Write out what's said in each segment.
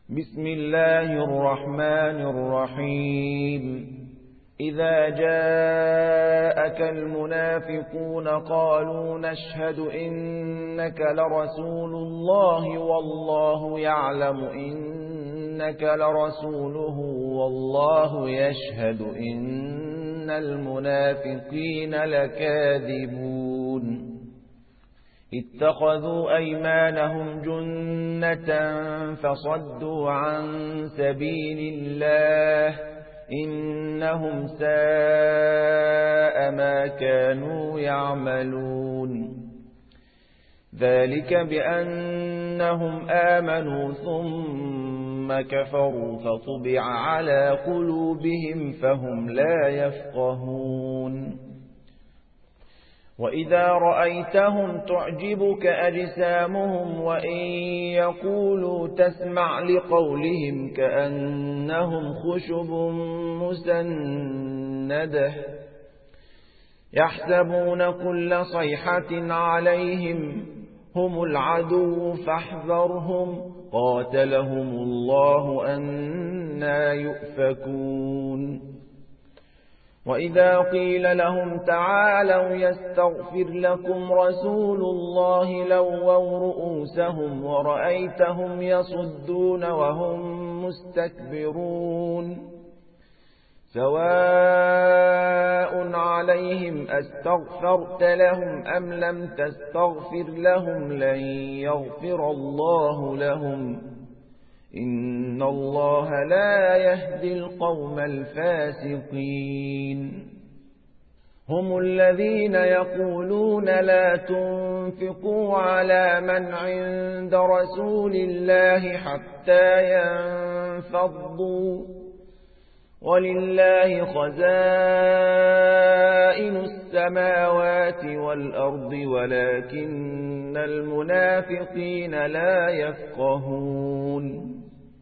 بسم الله الرحمن الرحيم إذا جاءك المنافقون قالوا نشهد إنك لرسول الله والله يعلم إنك لرسوله والله يشهد إن المنافقين لكاذبون اتخذوا أيمانهم جنة فصدوا عن سبيل الله إنهم ساء ما كانوا يعملون ذلك بأنهم آمنوا ثم كفروا فطبع على قلوبهم فهم لا يفقهون وإذا رأيتهم تعجبك أجسامهم وإن يقولوا تسمع لقولهم كأنهم خشب مسندة يحسبون كل صيحة عليهم هم العدو فاحذرهم قاتلهم الله أنى يؤفكون وإذا قيل لهم تعالوا يستغفر لكم رسول الله لووا رؤوسهم ورأيتهم يصدون وهم مستكبرون سواء عليهم أستغفرت لهم أم لم تستغفر لهم لن يغفر الله لهم إن الله لا يهدي القوم الفاسقين هم الذين يقولون لا تنفقوا على من عند رسول الله حتى ينفضوا ولله خزائن السماوات والأرض ولكن المنافقين لا يفقهون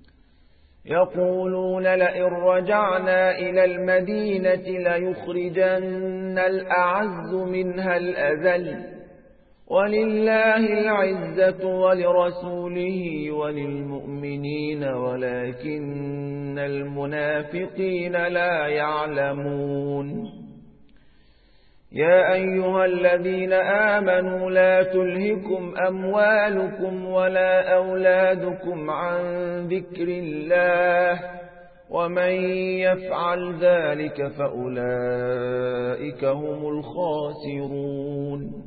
يقولون لئن رجعنا إلى المدينة ليخرجن الأعز منها الأذل ولله العزة ولرسوله وللمؤمنين ولكن المنافقين لا يعلمون يا أيها الذين آمنوا لا تلهكم أموالكم ولا أولادكم عن ذكر الله ومن يفعل ذلك فأولئك هم الخاسرون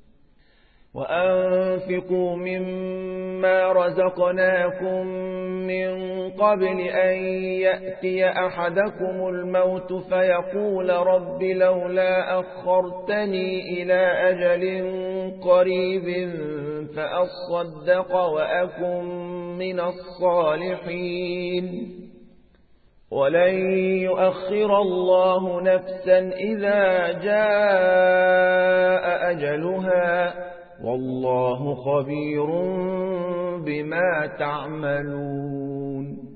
وأنفقوا مما رزقناكم من قبل أن يأتي أحدكم الموت فيقول رب لولا أخرتني إلى أجل قريب فأصدق وأكن من الصالحين ولن يؤخر الله نفسا إذا جاء أجلها والله خبير بما تعملون